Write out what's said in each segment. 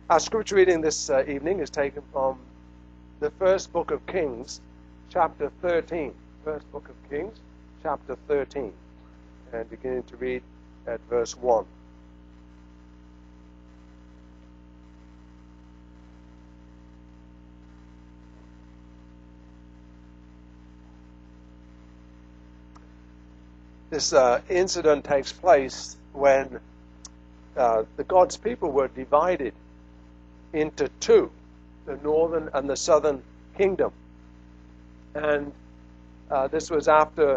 Our scripture reading this evening is taken from the first book of Kings, chapter 13. First book of Kings, chapter 13. And beginning to read at verse 1. This incident takes place when the God's people were divided into two, the northern and the southern kingdom. And this was after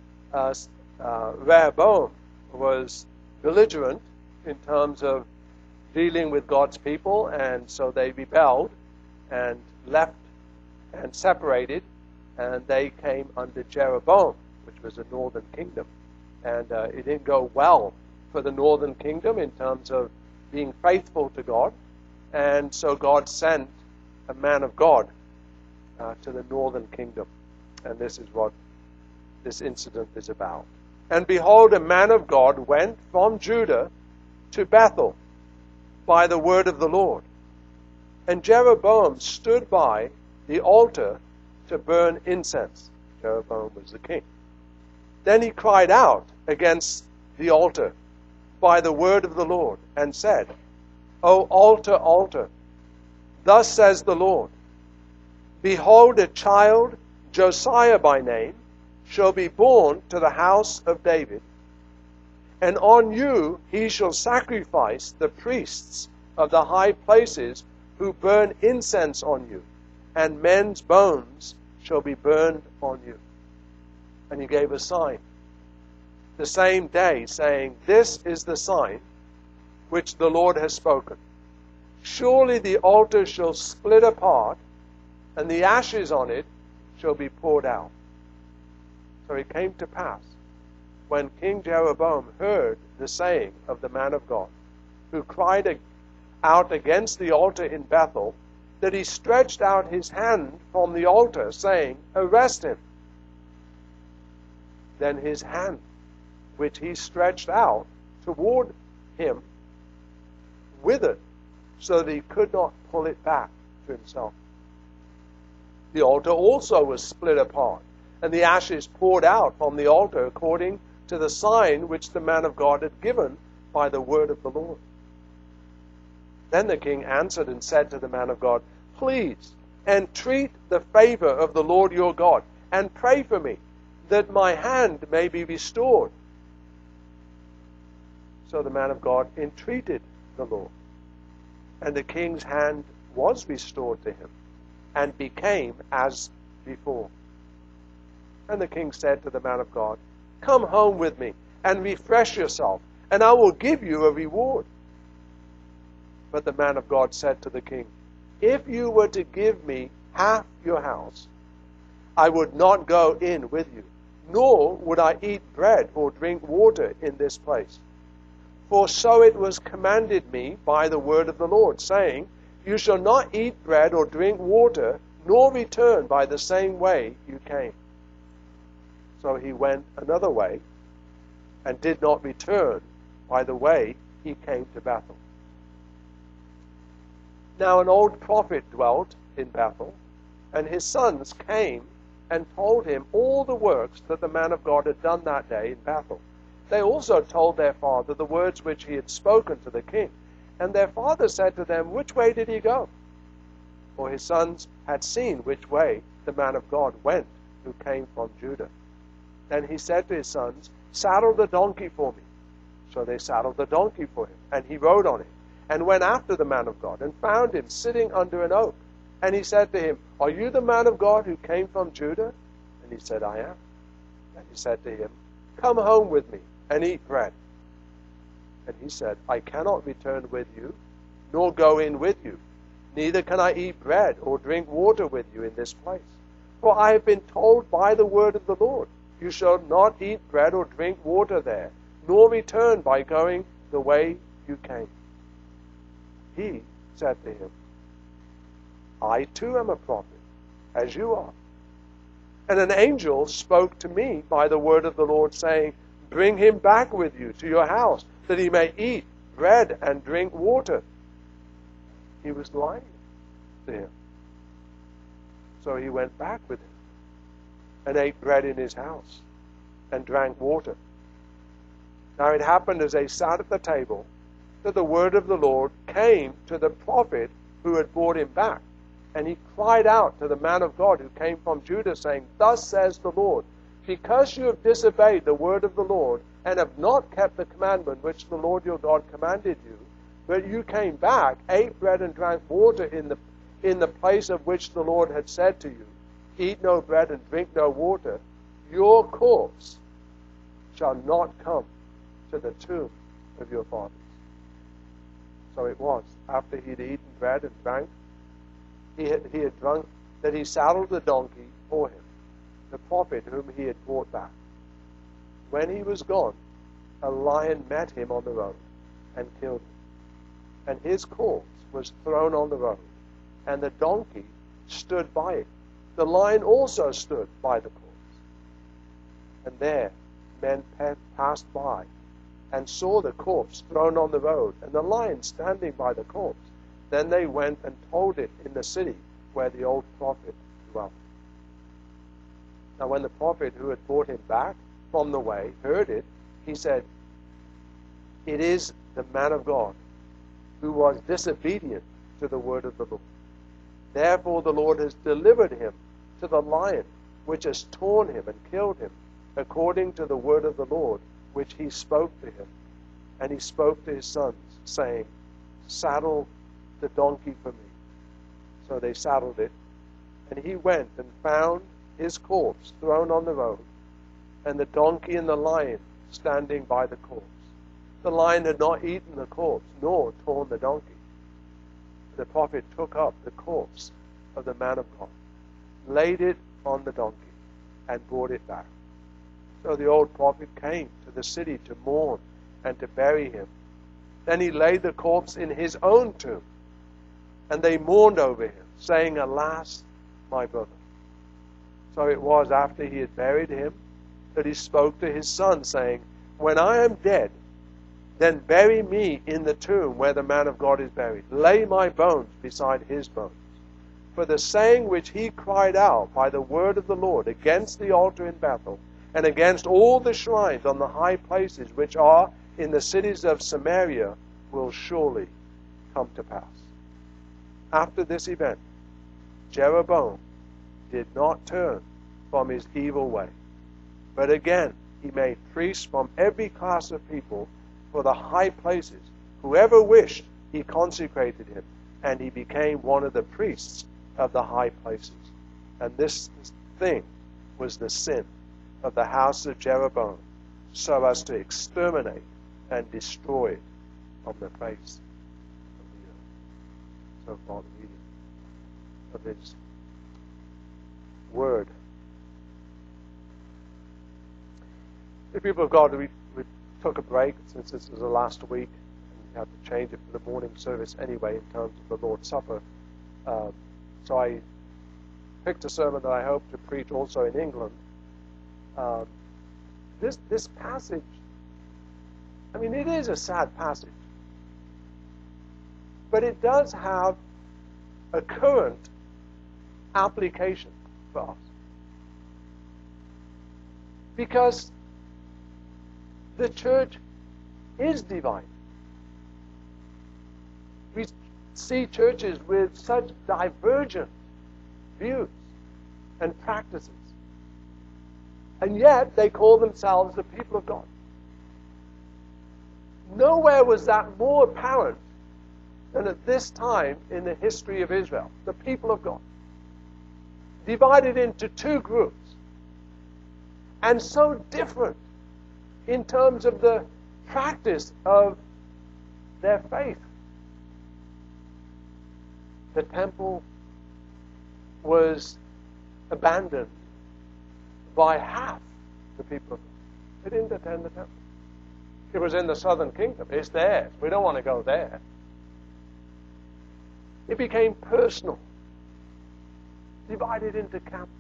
Rehoboam was belligerent in terms of dealing with God's people, and so they rebelled and left and separated, and they came under Jeroboam, which was a northern kingdom. And it didn't go well for the northern kingdom in terms of being faithful to God. And so God sent a man of God to the northern kingdom. And this is what this incident is about. And behold, a man of God went from Judah to Bethel by the word of the Lord. And Jeroboam stood by the altar to burn incense. Jeroboam was the king. Then he cried out against the altar by the word of the Lord and said, O altar, altar, thus says the Lord, behold, a child, Josiah by name, shall be born to the house of David, and on you he shall sacrifice the priests of the high places who burn incense on you, and men's bones shall be burned on you. And he gave a sign the same day, saying, This is the sign which the Lord has spoken. Surely the altar shall split apart, and the ashes on it shall be poured out. So it came to pass, when King Jeroboam heard the saying of the man of God, who cried out against the altar in Bethel, that he stretched out his hand from the altar, saying, Arrest him. Then his hand, which he stretched out toward him, withered, so that he could not pull it back to himself. The altar also was split apart, and the ashes poured out from the altar according to the sign which the man of God had given by the word of the Lord. Then the king answered and said to the man of God, Please, entreat the favor of the Lord your God, and pray for me, that my hand may be restored. So the man of God entreated the Lord, and the king's hand was restored to him, and became as before. And the king said to the man of God, Come home with me, and refresh yourself, and I will give you a reward. But the man of God said to the king, If you were to give me half your house, I would not go in with you, nor would I eat bread or drink water in this place. For so it was commanded me by the word of the Lord, saying, You shall not eat bread or drink water, nor return by the same way you came. So he went another way, and did not return by the way he came to Bethel. Now an old prophet dwelt in Bethel, and his sons came and told him all the works that the man of God had done that day in Bethel. They also told their father the words which he had spoken to the king. And their father said to them, Which way did he go? For his sons had seen which way the man of God went, who came from Judah. Then he said to his sons, Saddle the donkey for me. So they saddled the donkey for him, and he rode on it, and went after the man of God, and found him sitting under an oak. And he said to him, Are you the man of God who came from Judah? And he said, I am. And he said to him, Come home with me, and eat bread. And he said, I cannot return with you, nor go in with you. Neither can I eat bread or drink water with you in this place. For I have been told by the word of the Lord, You shall not eat bread or drink water there, nor return by going the way you came. He said to him, I too am a prophet, as you are. And an angel spoke to me by the word of the Lord, saying, Bring him back with you to your house, that he may eat bread and drink water. he was lying to him. So he went back with him and ate bread in his house and drank water. Now it happened as they sat at the table that the word of the Lord came to the prophet who had brought him back. And he cried out to the man of God who came from Judah, saying, Thus says the Lord, because you have disobeyed the word of the Lord, and have not kept the commandment which the Lord your God commanded you, but you came back, ate bread and drank water in the place of which the Lord had said to you, Eat no bread and drink no water, your corpse shall not come to the tomb of your fathers. So it was, after he had eaten bread and drank, he had drunk, that he saddled the donkey for him, the prophet whom he had brought back. When he was gone, a lion met him on the road and killed him. And his corpse was thrown on the road, and the donkey stood by it. The lion also stood by the corpse. And there men passed by and saw the corpse thrown on the road, and the lion standing by the corpse. Then they went and told it in the city where the old prophet dwelt. Now when the prophet who had brought him back from the way heard it, he said, It is the man of God who was disobedient to the word of the Lord. Therefore the Lord has delivered him to the lion, which has torn him and killed him, according to the word of the Lord, which he spoke to him. And he spoke to his sons, saying, Saddle the donkey for me. So they saddled it, and he went and found his corpse thrown on the road, and the donkey and the lion standing by the corpse. The lion had not eaten the corpse, nor torn the donkey. The prophet took up the corpse of the man of God, laid it on the donkey, and brought it back. So the old prophet came to the city to mourn and to bury him. Then he laid the corpse in his own tomb, and they mourned over him, saying, Alas, my brother. So it was after he had buried him that he spoke to his son, saying, When I am dead, then bury me in the tomb where the man of God is buried. Lay my bones beside his bones. For the saying which he cried out by the word of the Lord against the altar in Bethel, and against all the shrines on the high places which are in the cities of Samaria, will surely come to pass. After this event, Jeroboam did not turn from his evil way, but again he made priests from every class of people for the high places. Whoever wished, he consecrated him, and he became one of the priests of the high places. And this thing was the sin of the house of Jeroboam, so as to exterminate and destroy it from the face of the earth. So far the reading of his word. The people of God, we took a break since this was the last week, and we had to change it for the morning service anyway in terms of the Lord's Supper. So I picked a sermon that I hope to preach also in England. This passage, I mean, it is a sad passage, but it does have a current application for us. Because the church is divided. We see churches with such divergent views and practices. And yet they call themselves the people of God. Nowhere was that more apparent than at this time in the history of Israel. The people of God. Divided into two groups. And so different in terms of the practice of their faith. The temple was abandoned by half the people of God. They didn't attend the temple. It was in the southern kingdom. It's theirs. We don't want to go there. It became personal. Divided into camps.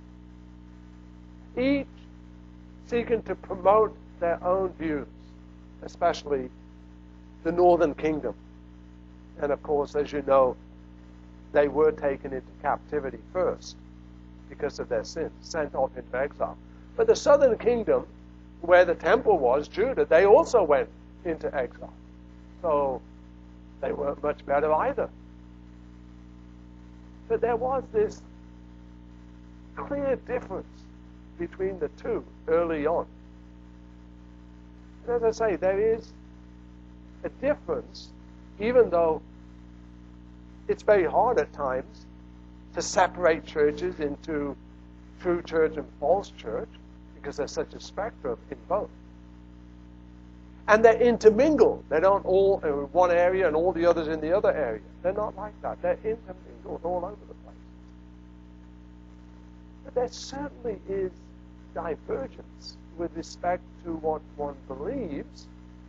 Each seeking to promote their own views, especially the northern kingdom. And of course, as you know, they were taken into captivity first because of their sins, sent off into exile. But the southern kingdom, where the temple was, Judah, they also went into exile. So they weren't much better either. But there was this clear difference between the two early on. And as I say, there is a difference, even though it's very hard at times to separate churches into true church and false church, because there's such a spectrum in both. And they're intermingled. They don't all in one area and all the others in the other area. They're not like that. They're intermingled all over the place. But there certainly is divergence with respect to what one believes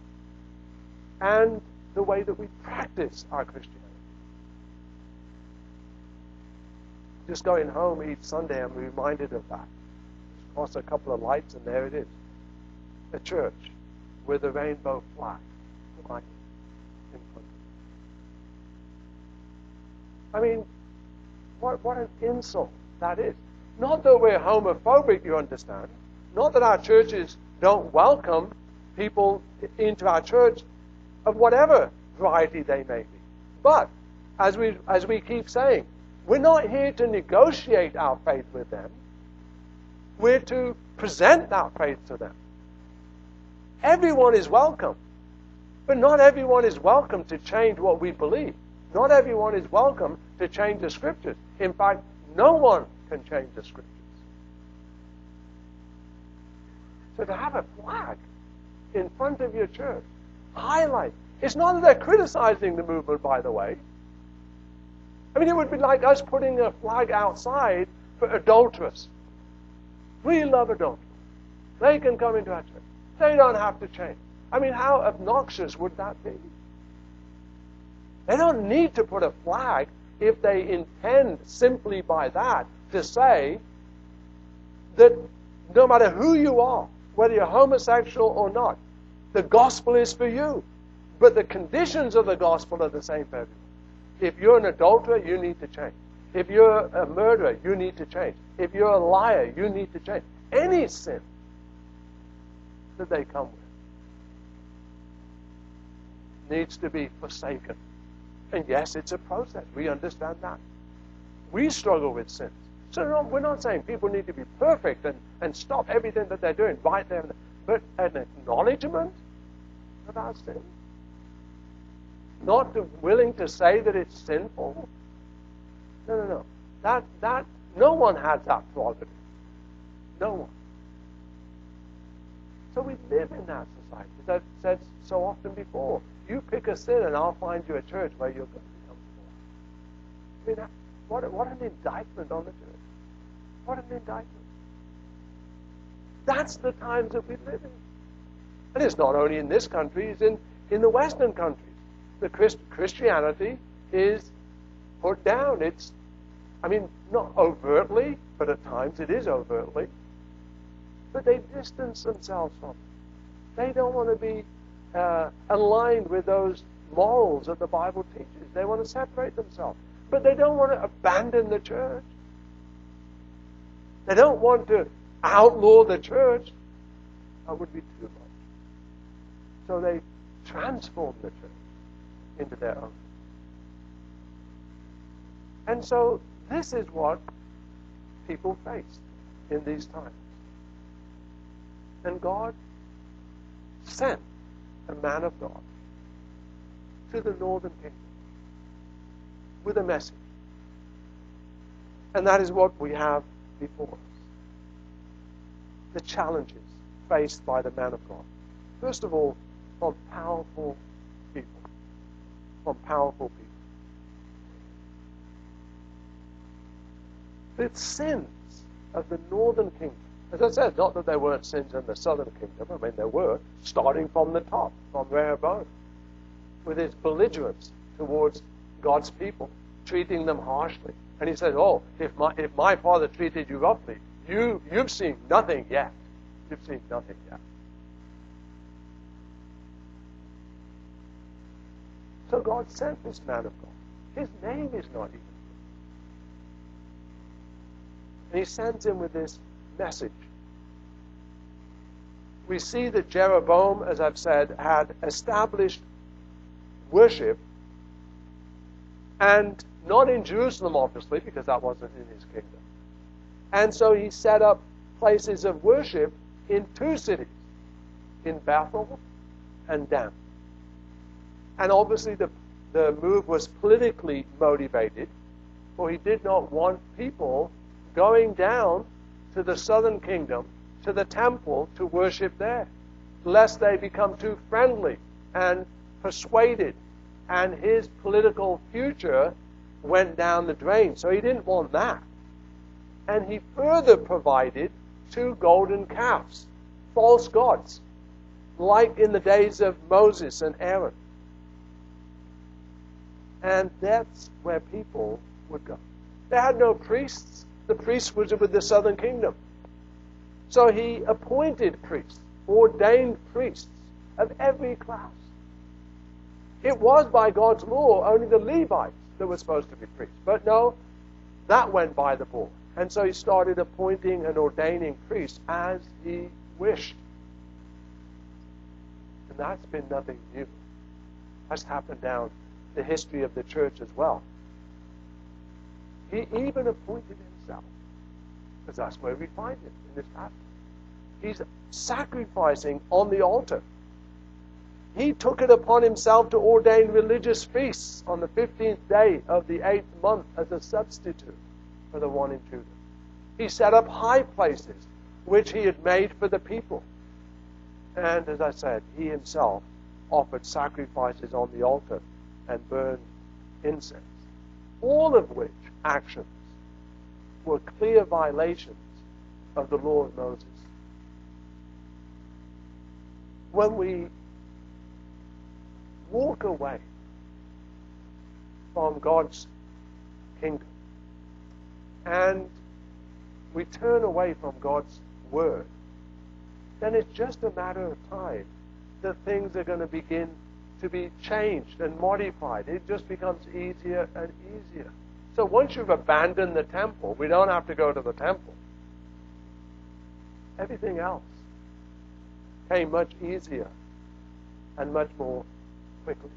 and the way that we practice our Christianity. Just going home each Sunday, I'm reminded of that. Just cross a couple of lights and there it is. A church with a rainbow flag flying in front of it. I mean, what an insult that is. Not that we're homophobic, you understand. Not that our churches don't welcome people into our church of whatever variety they may be. But, as we keep saying, we're not here to negotiate our faith with them. We're to present our faith to them. Everyone is welcome. But not everyone is welcome to change what we believe. Not everyone is welcome to change the Scriptures. In fact, no one can change the Scriptures. So to have a flag in front of your church, highlight. It's not that they're criticizing the movement, by the way. I mean, it would be like us putting a flag outside for adulterers. We love adulterers. They can come into our church. They don't have to change. I mean, how obnoxious would that be? They don't need to put a flag if they intend simply by that to say that no matter who you are, whether you're homosexual or not, the gospel is for you. But the conditions of the gospel are the same for everyone. If you're an adulterer, you need to change. If you're a murderer, you need to change. If you're a liar, you need to change. Any sin that they come with needs to be forsaken. And yes, it's a process. We understand that. We struggle with sins. So no, we're not saying people need to be perfect and stop everything that they're doing right there. But an acknowledgement of our sin. Not willing to say that it's sinful. No. That no one has that prerogative. No one. So we live in that society. As I've said so often before, you pick a sin and I'll find you a church where you're going to be comfortable. I mean, what an indictment on the church. What an indictment. That's the times that we live in. And it's not only in this country, it's in the Western countries. The Christianity is put down. It's, I mean, not overtly, but at times it is overtly. But they distance themselves from it. They don't want to be aligned with those morals that the Bible teaches. They want to separate themselves. But they don't want to abandon the church. They don't want to outlaw the church. That would be too much. So they transform the church into their own. And so this is what people face in these times. And God sent a man of God to the northern kingdom with a message. And that is what we have before us. The challenges faced by the man of God. First of all, from powerful people. From powerful people. The sins of the northern kingdom. As I said, not that there weren't sins in the southern kingdom. I mean, there were, starting from the top, from Rehoboam, with his belligerence towards God's people, treating them harshly. And he said, oh, if my father treated you roughly, you've seen nothing yet. You've seen nothing yet. So God sent this man of God. His name is not even. And he sends him with this message. We see that Jeroboam, as I've said, had established worship, and not in Jerusalem, obviously, because that wasn't in his kingdom. And so he set up places of worship in two cities, in Bethel and Dan. And obviously the move was politically motivated, for he did not want people going down to the southern kingdom, to the temple, to worship there, lest they become too friendly and persuaded, and his political future went down the drain. So he didn't want that. And he further provided 2 golden calves, false gods, like in the days of Moses and Aaron. And that's where people would go. They had no priests. The priests were with the southern kingdom. So he appointed priests, ordained priests of every class. It was by God's law only the Levites that were supposed to be priests. But no, that went by the board. And so he started appointing and ordaining priests as he wished. And that's been nothing new. That's happened down the history of the church as well. He even appointed himself, because that's where we find him in this passage. He's sacrificing on the altar. He took it upon himself to ordain religious feasts on the 15th day of the 8th month as a substitute for the one in Judah. He set up high places, which he had made for the people. And as I said, he himself offered sacrifices on the altar and burned incense. All of which actions were clear violations of the law of Moses. When we walk away from God's kingdom and we turn away from God's word, then it's just a matter of time that things are going to begin to be changed and modified. It just becomes easier and easier. So once you've abandoned the temple, we don't have to go to the temple. Everything else came much easier and much more quickly.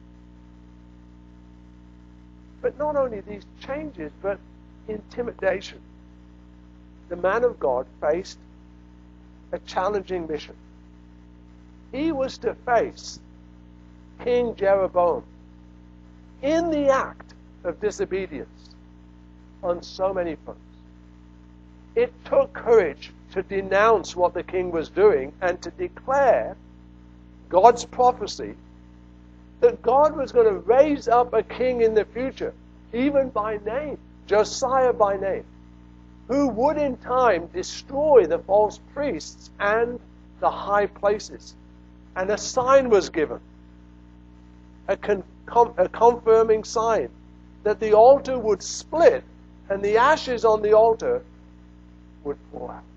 But not only these changes, but intimidation. The man of God faced a challenging mission. He was to face King Jeroboam in the act of disobedience on so many fronts. It took courage to denounce what the king was doing and to declare God's prophecy that God was going to raise up a king in the future, even by name, Josiah by name, who would in time destroy the false priests and the high places. And a sign was given, a confirming sign, that the altar would split and the ashes on the altar would pour out.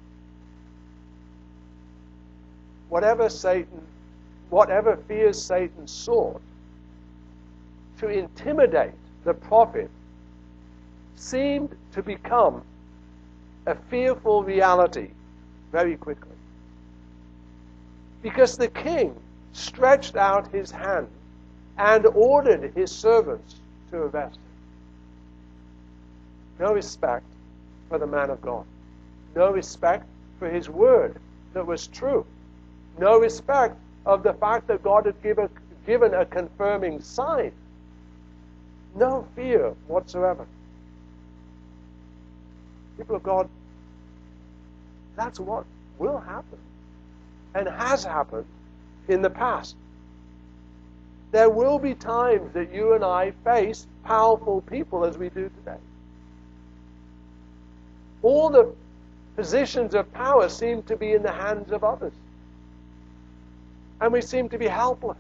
Whatever fears Satan sought to intimidate the prophet seemed to become a fearful reality very quickly. Because the king stretched out his hand and ordered his servants to arrest him. No respect for the man of God. No respect for his word that was true. No respect of the fact that God had given a confirming sign. No fear whatsoever. People of God, that's what will happen and has happened in the past. There will be times that you and I face powerful people as we do today. All the positions of power seem to be in the hands of others. And we seem to be helpless.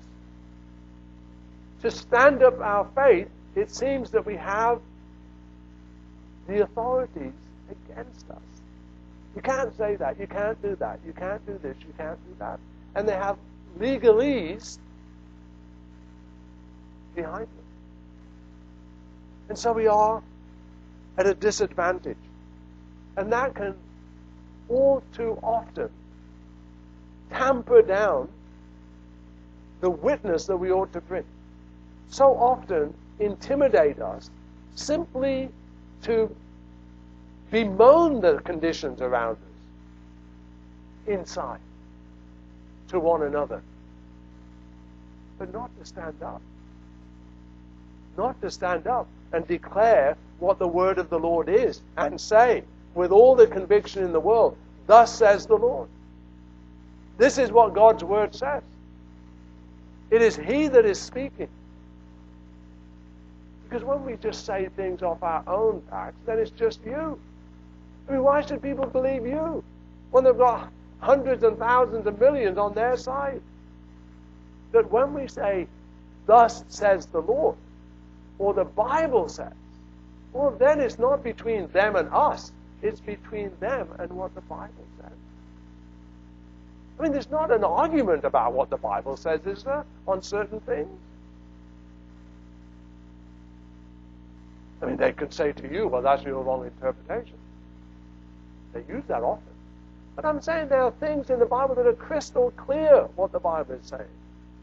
To stand up our faith, it seems that we have the authorities against us. You can't say that. You can't do that. You can't do this. You can't do that. And they have legalese behind them. And so we are at a disadvantage. And that can all too often tamper down the witness that we ought to bring. So often intimidate us simply to bemoan the conditions around us inside to one another, but not to stand up. Not to stand up and declare what the word of the Lord is and say with all the conviction in the world, thus says the Lord. This is what God's word says. It is He that is speaking. Because when we just say things off our own backs, then it's just you. I mean, why should people believe you when they've got hundreds and thousands and millions on their side? That when we say, thus says the Lord, or the Bible says, well, then it's not between them and us. It's between them and what the Bible says. I mean, there's not an argument about what the Bible says, is there, on certain things? I mean, they could say to you, well, that's your wrong interpretation. They use that often. But I'm saying there are things in the Bible that are crystal clear what the Bible is saying.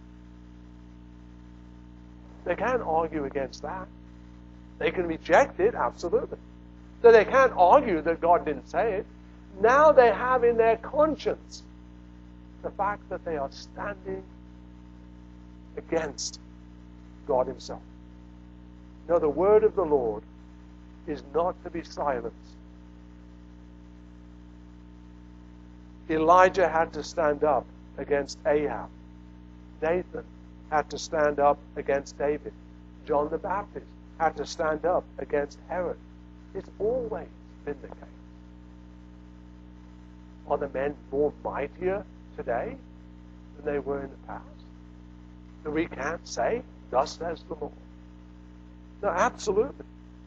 They can't argue against that. They can reject it, absolutely. So they can't argue that God didn't say it. Now they have in their conscience the fact that they are standing against God Himself. No, the word of the Lord is not to be silenced. Elijah had to stand up against Ahab. Nathan had to stand up against David. John the Baptist had to stand up against Herod. It's always been the case. Are the men more mightier today than they were in the past? So we can't say, thus says the Lord. No, absolutely.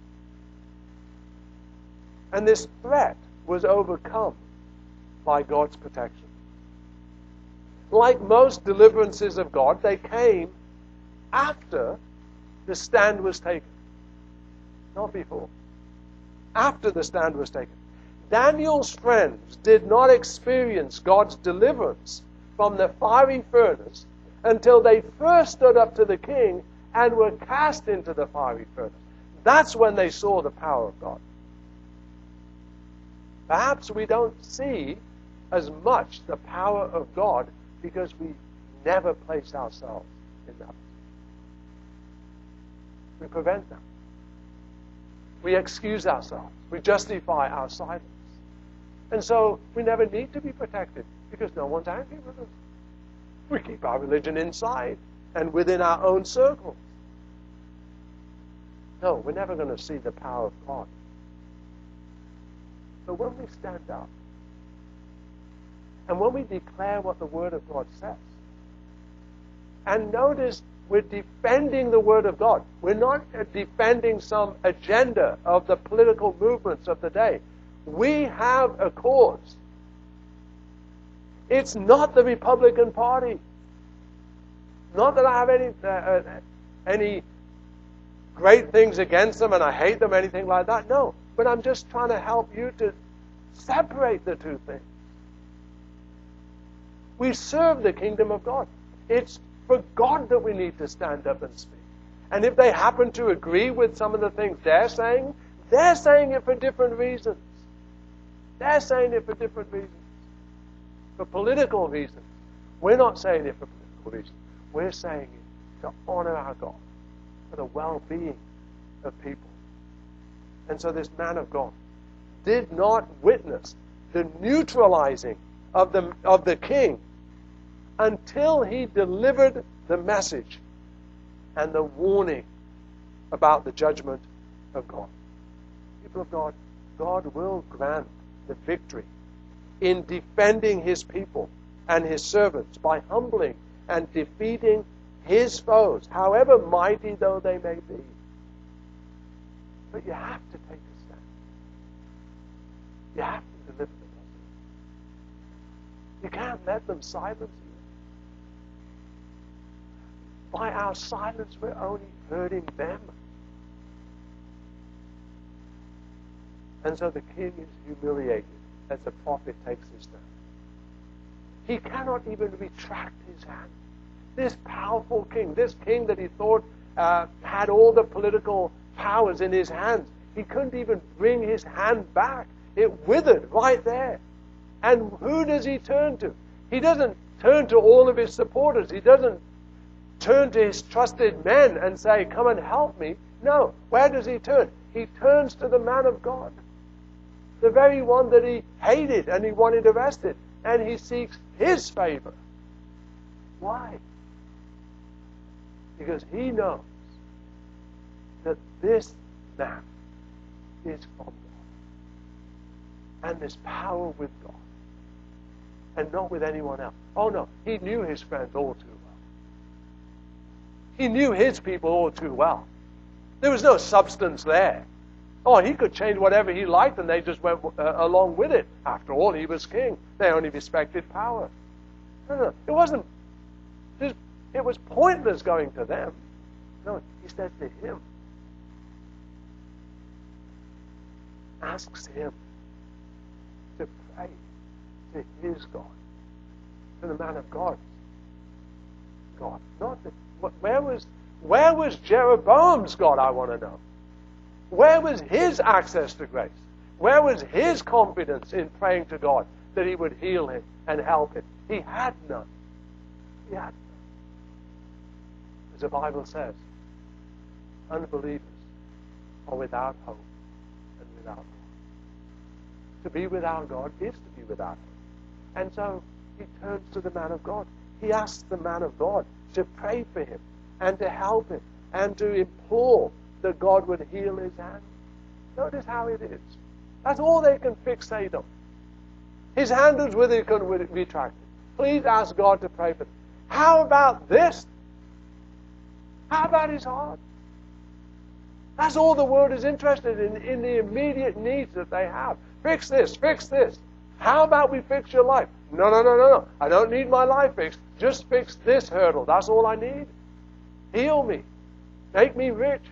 And this threat was overcome by God's protection. Like most deliverances of God, they came after the stand was taken. Not before. After the stand was taken. Daniel's friends did not experience God's deliverance from the fiery furnace until they first stood up to the king and were cast into the fiery furnace. That's when they saw the power of God. Perhaps we don't see as much the power of God because we never place ourselves in that. We prevent that. We excuse ourselves. We justify our silence. And so we never need to be protected because no one's angry with us. We keep our religion inside and within our own circles. No, we're never going to see the power of God. But when we stand up and when we declare what the Word of God says, and notice we're defending the Word of God. We're not defending some agenda of the political movements of the day. We have a cause. It's not the Republican Party. Not that I have any great things against them and I hate them, anything like that. No, but I'm just trying to help you to separate the two things. We serve the kingdom of God. It's for God that we need to stand up and speak. And if they happen to agree with some of the things they're saying it for different reasons. They're saying it for different reasons. For political reasons. We're not saying it for political reasons. We're saying it to honor our God, for the well-being of people. And so this man of God did not witness the neutralizing of the king until he delivered the message and the warning about the judgment of God. People of God, God will grant the victory in defending His people and His servants by humbling and defeating His foes, however mighty though they may be. But you have to take a stand. You have to deliver the message. You can't let them silence you. by our silence, we're only hurting them. And so the king is humiliated as the prophet takes his stand. He cannot even retract his hand. This powerful king, this king that he thought had all the political powers in his hands, he couldn't even bring his hand back. It withered right there. And who does he turn to? He doesn't turn to all of his supporters. He doesn't turn to his trusted men and say, come and help me. No. Where does he turn? He turns to the man of God, the very one that he hated and he wanted arrested. And he seeks his favor. Why? Because he knows that this man is from God. And there's power with God. And not with anyone else. Oh no, he knew his friends all too well. He knew his people all too well. There was no substance there. Oh, he could change whatever he liked and they just went along with it. After all, he was king. They only respected power. No, it wasn't. It was pointless going to them. No, he said to him. Asks him to pray to his God. To the man of God. God. Where was Jeroboam's God, I want to know? Where was his access to grace? Where was his confidence in praying to God that he would heal him and help him? He had none. He had none. As the Bible says, unbelievers are without hope and without God. To be without God is to be without hope. And so he turns to the man of God. He asks the man of God to pray for him and to help him and to implore that God would heal his hand. Notice how it is. That's all they can fixate on. His hand was withered, he couldn't retract it. Please ask God to pray for them. How about this? How about his heart? That's all the world is interested in the immediate needs that they have. Fix this, fix this. How about we fix your life? No. I don't need my life fixed. Just fix this hurdle. That's all I need. Heal me. Make me rich.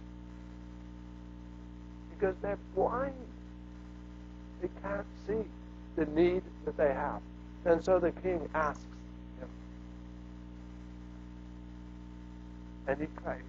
Because they're blind. They can't see the need that they have. And so the king asks him. And he prays.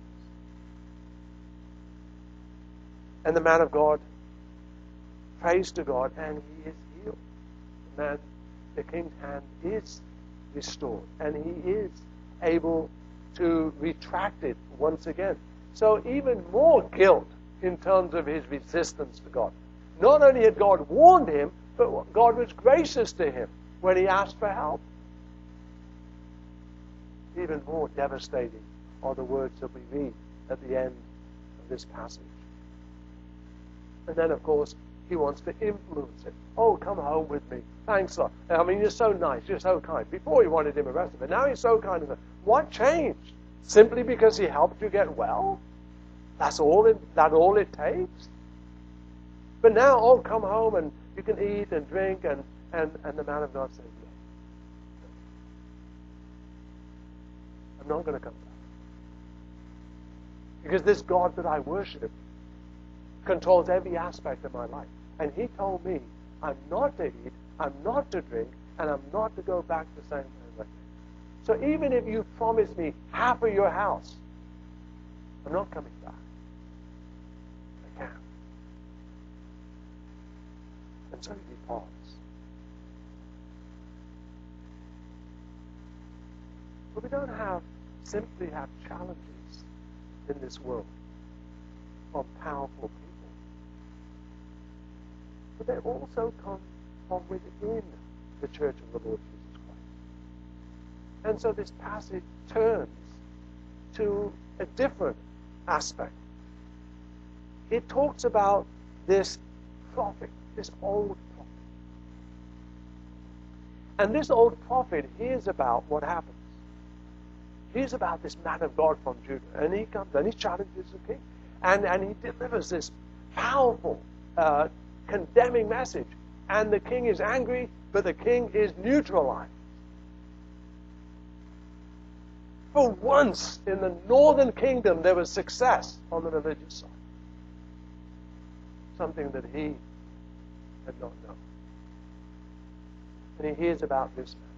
And the man of God prays to God and he is healed. The king's hand is restored. And he is able to retract it once again. So even more guilt in terms of his resistance to God. Not only had God warned him, but God was gracious to him when he asked for help. Even more devastating are the words that we read at the end of this passage. And then, of course, he wants to influence it. Oh, come home with me. Thanks, Lord. I mean, you're so nice. You're so kind. Before he wanted him arrested, but now he's so kind. What changed? Simply because he helped you get well? That's all it takes? But now, oh, come home and you can eat and drink, and the man of God says, no. I'm not going to come back. Because this God that I worship controls every aspect of my life. And he told me, I'm not to eat, I'm not to drink, and I'm not to go back the same way. So even if you promise me half of your house, I'm not coming back. I can't. And so he departs. But we don't simply have challenges in this world from powerful people. But they also come from within the church of the Lord Jesus Christ. And so this passage turns to a different aspect. It talks about this prophet, this old prophet. And this old prophet hears about what happens. He hears about this man of God from Judah. And he comes and he challenges the king. And he delivers this powerful, condemning message. And the king is angry, but the king is neutralized. For once in the northern kingdom, there was success on the religious side. Something that he had not known. And he hears about this man.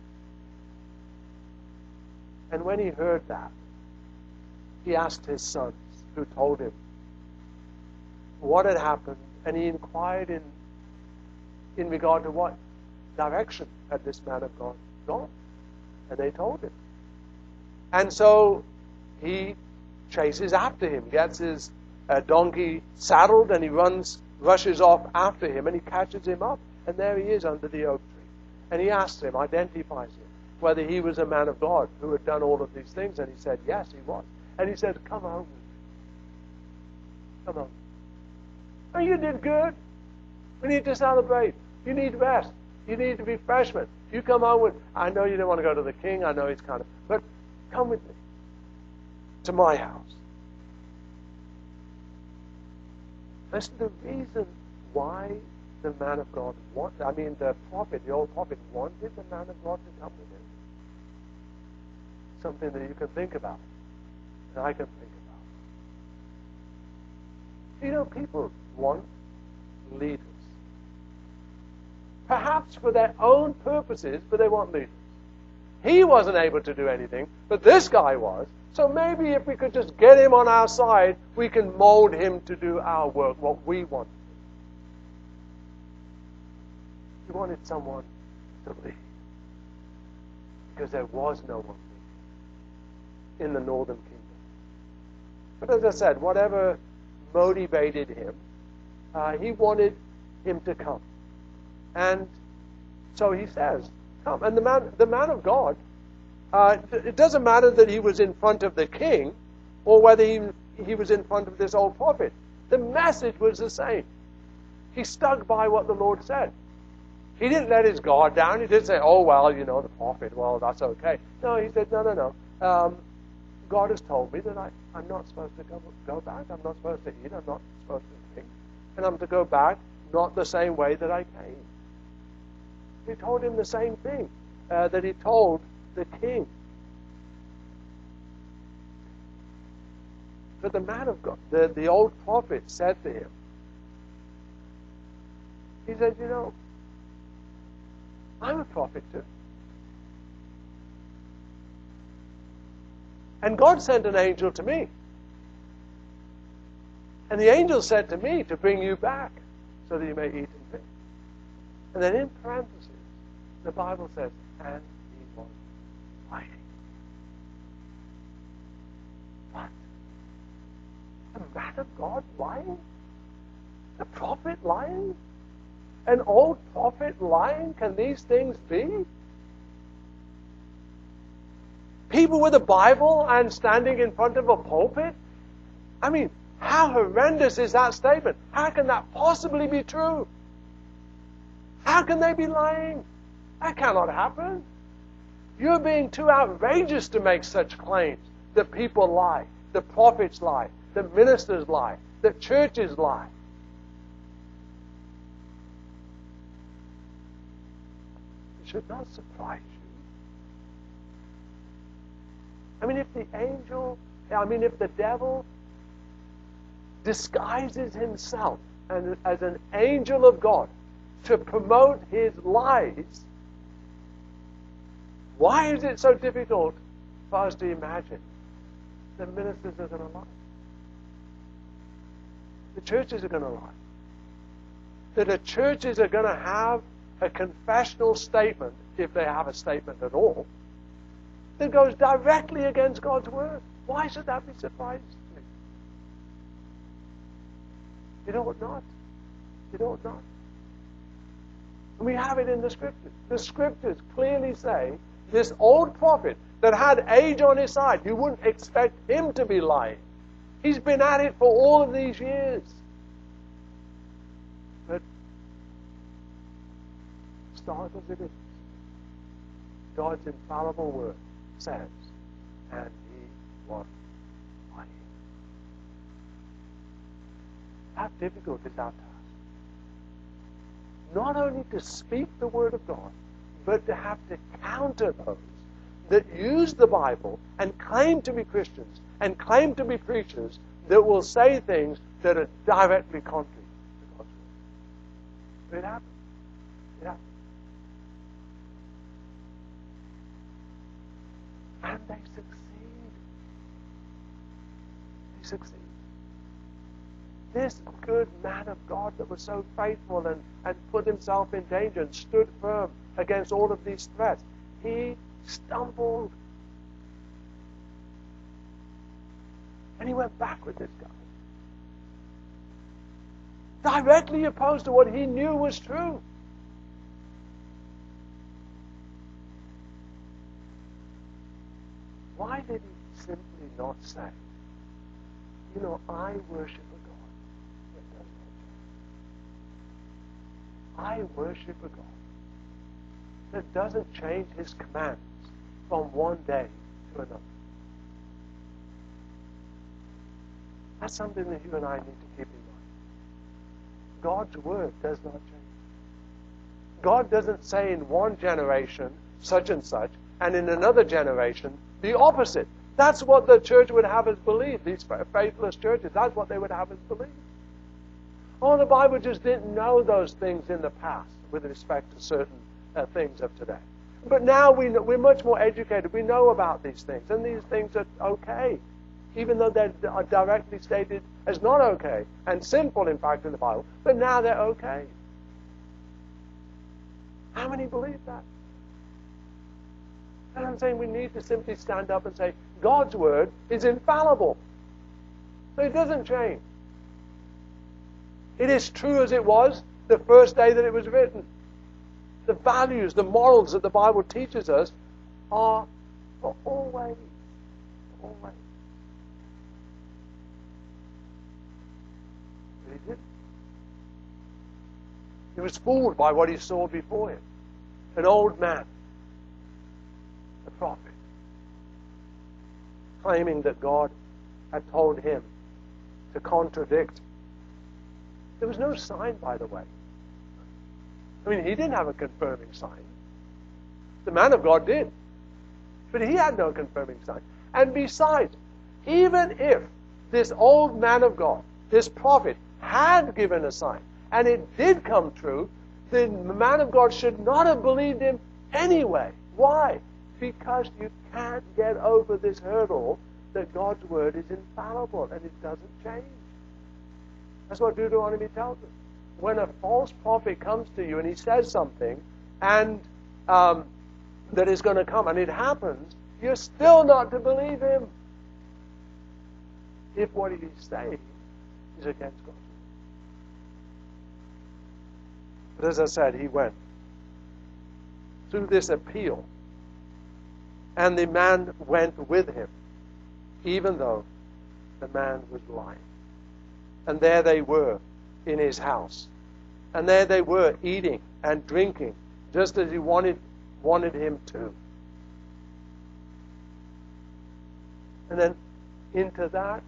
And when he heard that, he asked his sons, who told him what had happened, and he inquired in regard to what direction had this man of God gone. And they told him. And so he chases after him, gets his donkey saddled, and he rushes off after him, and he catches him up. And there he is under the oak tree. And he asks him, identifies him, whether he was a man of God who had done all of these things. And he said, yes, he was. And he said, come home with me. Come on. Oh, you did good. We need to celebrate. You need rest. You need to be freshmen. You come home with, I know you don't want to go to the king. I know he's kind of, but come with me to my house. That's the reason why the man of God the old prophet wanted the man of God to come with him. Something that you can think about, and I can think about. You know, people want leaders. Perhaps for their own purposes, but they want leaders. He wasn't able to do anything, but this guy was. So maybe if we could just get him on our side, we can mold him to do our work, what we want. He wanted someone to lead. Because there was no one leading in the northern kingdom. But as I said, whatever motivated him, he wanted him to come. And so he says, come. And the man of God, it doesn't matter that he was in front of the king or whether he was in front of this old prophet. The message was the same. He stuck by what the Lord said. He didn't let his guard down. He didn't say, oh, well, you know, the prophet, well, that's okay. No, he said, no. God has told me that I'm not supposed to go back. I'm not supposed to eat. I'm not supposed to drink. And I'm to go back not the same way that I came. He told him the same thing that he told the king. But the man of God, the old prophet said to him, he said, you know, I'm a prophet too. And God sent an angel to me. And the angel said to me to bring you back so that you may eat and drink. And then in parentheses, the Bible says, and he was lying. What? A man of God lying? A prophet lying? An old prophet lying? Can these things be? People with a Bible and standing in front of a pulpit? I mean, how horrendous is that statement? How can that possibly be true? How can they be lying? That cannot happen. You're being too outrageous to make such claims that people lie, the prophets lie, the ministers lie, the churches lie. It should not surprise you. If the devil disguises himself as an angel of God to promote his lies, why is it so difficult for us to imagine that ministers are going to lie? The churches are going to lie. That the churches are going to have a confessional statement, if they have a statement at all, that goes directly against God's word. Why should that be surprising to me? It ought not. It ought not. And we have it in the Scriptures. The Scriptures clearly say this old prophet that had age on his side, you wouldn't expect him to be lying. He's been at it for all of these years. But start as it is, God's infallible word says, and he was lying. How difficult is our task? Not only to speak the word of God, but to have to counter those that use the Bible and claim to be Christians and claim to be preachers that will say things that are directly contrary to God's word. It happens. It happens. And they succeed. They succeed. This good man of God that was so faithful and put himself in danger and stood firm against all of these threats, he stumbled. And he went back with this guy. Directly opposed to what he knew was true. Why did he simply not say, you know, I worship a God that does not change. I worship a God that doesn't change his commands from one day to another. That's something that you and I need to keep in mind. God's word does not change. God doesn't say in one generation such and such, and in another generation the opposite. That's what the church would have us believe, these faithless churches. That's what they would have us believe. Oh, the Bible just didn't know those things in the past with respect to certain things of today. But now we're much more educated. We know about these things, and these things are okay, even though they're directly stated as not okay, and sinful, in fact, in the Bible. But now they're okay. How many believe that? And I'm saying we need to simply stand up and say, God's word is infallible. So it doesn't change. It is true as it was the first day that it was written. The values, the morals that the Bible teaches us are for always. Always. But he didn't. He was fooled by what he saw before him. An old man, a prophet, claiming that God had told him to contradict. There was no sign, by the way. I mean, he didn't have a confirming sign. The man of God did. But he had no confirming sign. And besides, even if this old man of God, this prophet, had given a sign, and it did come true, the man of God should not have believed him anyway. Why? Because you can't get over this hurdle that God's word is infallible and it doesn't change. That's what Deuteronomy tells us. When a false prophet comes to you and he says something and that is going to come and it happens, you're still not to believe him if what he is saying is against God's word. But as I said, he went through this appeal, and the man went with him, even though the man was lying. And there they were in his house. And there they were eating and drinking, just as he wanted him to. And then into that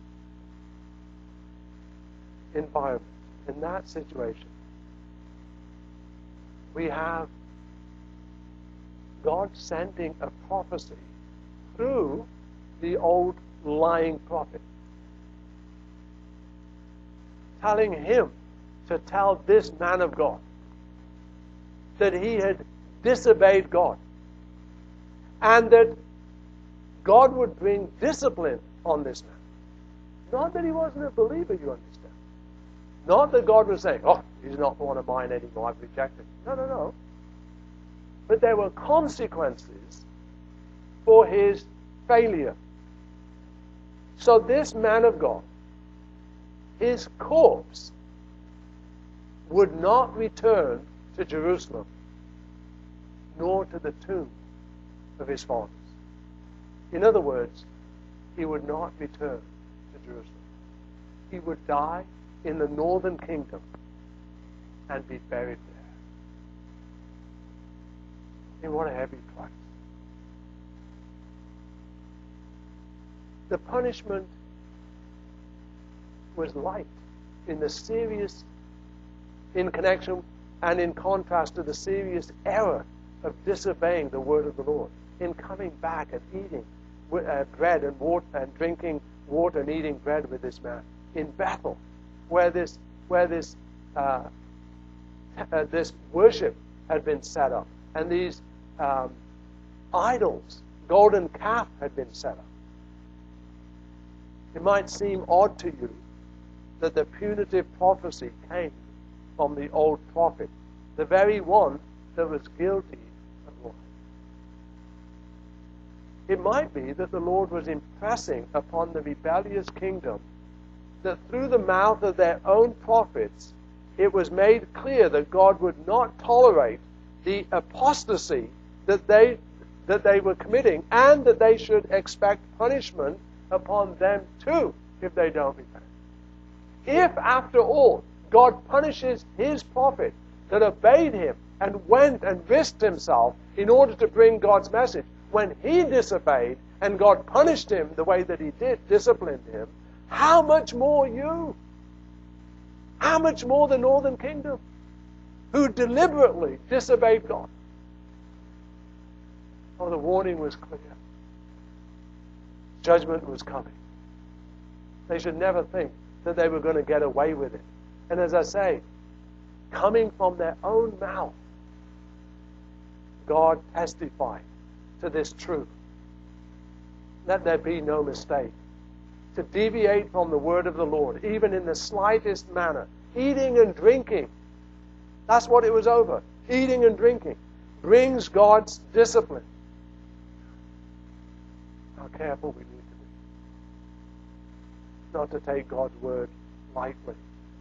environment, in that situation, we have God sending a prophecy through the old lying prophet, telling him to tell this man of God that he had disobeyed God and that God would bring discipline on this man. Not that he wasn't a believer, you understand. Not that God was saying, oh, he's not one of mine anymore, I've rejected him. No. But there were consequences for his failure. So this man of God, his corpse would not return to Jerusalem, nor to the tomb of his fathers. In other words, he would not return to Jerusalem. He would die in the northern kingdom and be buried there. And what a heavy price. The punishment was light in connection and in contrast to the serious error of disobeying the word of the Lord. in coming back and eating bread and water and drinking water and eating bread with this man in Bethel, where this worship had been set up, and these idols, golden calf, had been set up. It might seem odd to you that the punitive prophecy came from the old prophet, the very one that was guilty of lying. It might be that the Lord was impressing upon the rebellious kingdom that through the mouth of their own prophets it was made clear that God would not tolerate the apostasy that they were committing, and that they should expect punishment upon them too if they don't repent. If, after all, God punishes His prophet that obeyed Him and went and risked himself in order to bring God's message, when he disobeyed and God punished him the way that He did, disciplined him, how much more you? How much more the northern kingdom, who deliberately disobeyed God? Oh, the warning was clear. Judgment was coming. They should never think that they were going to get away with it. And as I say, coming from their own mouth, God testified to this truth. Let there be no mistake. To deviate from the word of the Lord, even in the slightest manner, eating and drinking, that's what it was over. Eating and drinking brings God's discipline. How careful we need to be not to take God's word lightly.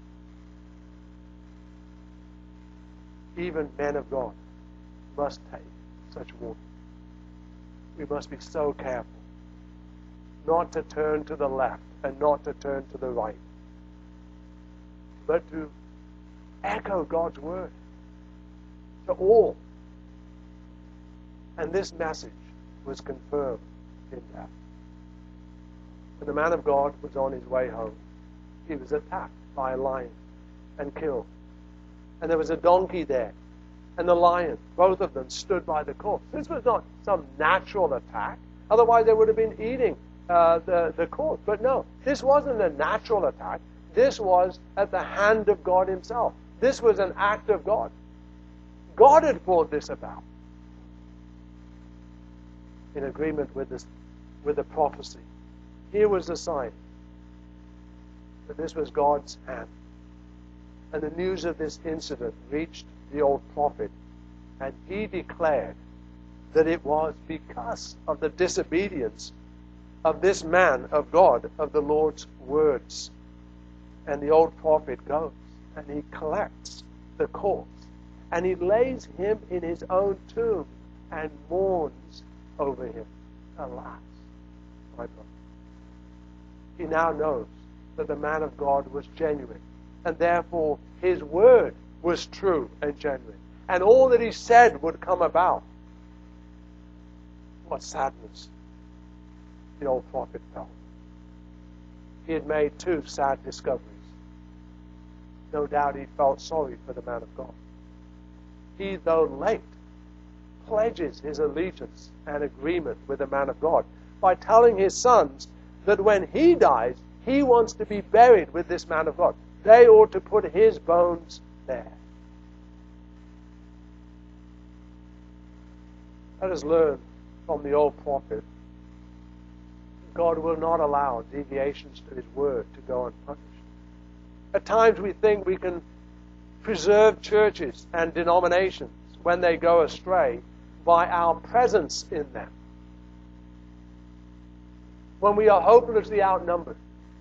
Even men of God must take such warning. We must be so careful not to turn to the left and not to turn to the right, but to echo God's word to all. And this message was confirmed in that. When the man of God was on his way home, he was attacked by a lion and killed. And there was a donkey there, and the lion, both of them stood by the corpse. This was not some natural attack. Otherwise they would have been eating the corpse. But no, this wasn't a natural attack. This was at the hand of God Himself. This was an act of God. God had brought this about in agreement with the prophecy. Here was the sign that this was God's hand. And the news of this incident reached the old prophet, and he declared that it was because of the disobedience of this man of God, of the Lord's words. And the old prophet goes and he collects the corpse and he lays him in his own tomb and mourns over him. Alas, my brother. He now knows that the man of God was genuine, and therefore his word was true and genuine, and all that he said would come about. What sadness the old prophet felt. He had made two sad discoveries. No doubt he felt sorry for the man of God. He, though late, pledges his allegiance and agreement with the man of God by telling his sons that when he dies, he wants to be buried with this man of God. They ought to put his bones there. Let us learn from the old prophet. God will not allow deviations to His word to go unpunished. At times we think we can preserve churches and denominations when they go astray by our presence in them, when we are hopelessly outnumbered.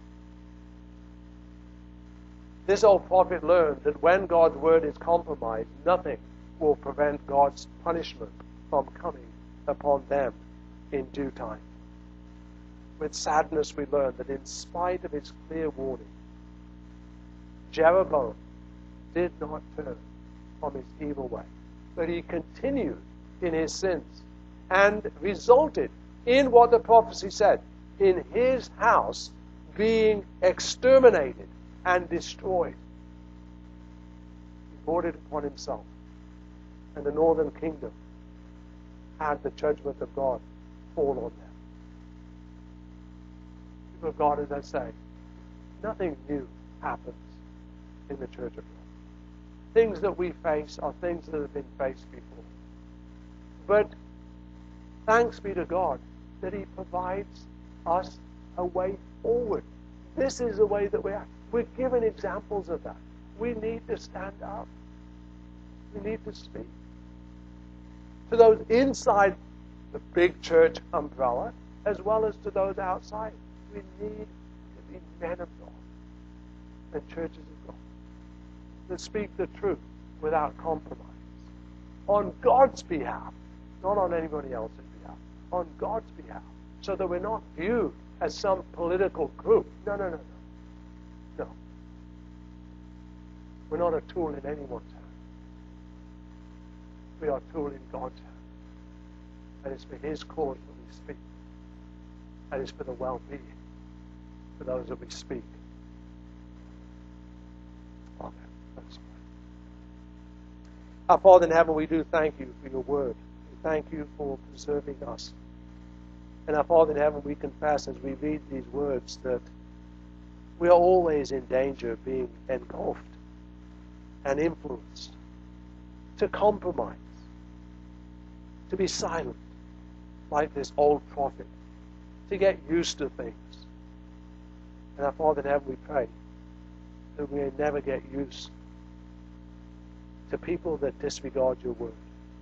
This old prophet learned that when God's word is compromised, nothing will prevent God's punishment from coming upon them in due time. With sadness we learn that in spite of his clear warning, Jeroboam did not turn from his evil way, but he continued in his sins and resulted in what the prophecy said, in his house being exterminated and destroyed. He brought it upon himself and the northern kingdom and the judgment of God fall on them. People of God, as I say, nothing new happens in the church of God. Things that we face are things that have been faced before. But thanks be to God that He provides us a way forward. This is the way that we are. We're given examples of that. We need to stand up. We need to speak. To those inside the big church umbrella, as well as to those outside, we need to be men of God and churches of God that speak the truth without compromise. On God's behalf, not on anybody else's behalf. On God's behalf. So that we're not viewed as some political group. No. No. We're not a tool in anyone's hand. We are a tool in God's hand. And it's for His cause that we speak. And it's for the well-being for those that we speak. Amen. Let's pray. Our Father in heaven, we do thank You for Your word. We thank You for preserving us. And our Father in heaven, we confess as we read these words that we are always in danger of being engulfed and influenced, to compromise, to be silent, like this old prophet, to get used to things. And our Father in heaven, we pray that we may never get used to people that disregard Your word.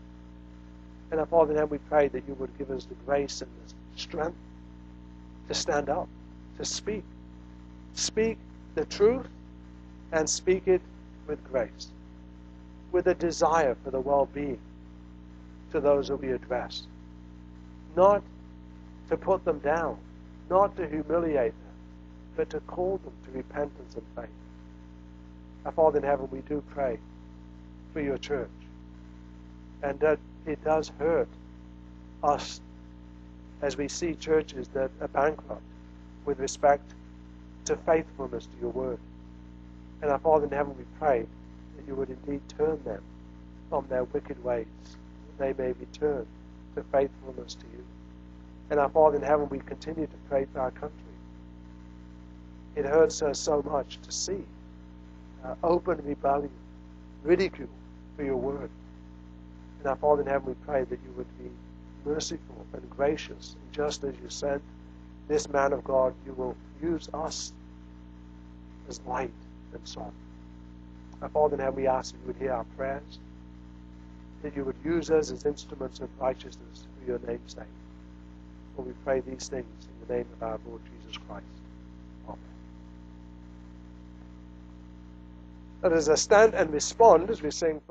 And our Father in heaven, we pray that You would give us the grace and the strength to stand up, to speak. Speak the truth and speak it with grace, with a desire for the well-being to those that we address. Not to put them down, not to humiliate them, but to call them to repentance and faith. Our Father in heaven, we do pray for Your church. And that it does hurt us as we see churches that are bankrupt with respect to faithfulness to Your word. And our Father in heaven, we pray that You would indeed turn them from their wicked ways, that they may return to faithfulness to You. And our Father in heaven, we continue to pray for our country. It hurts us so much to see open rebellion, ridicule for Your word. And our Father in heaven, we pray that You would be merciful and gracious. And just as You sent this man of God, You will use us as light and salt. Our Father in heaven, we ask that You would hear our prayers, that You would use us as instruments of righteousness for Your name's sake. For we pray these things in the name of our Lord Jesus Christ. Amen. Let us stand and respond as we sing.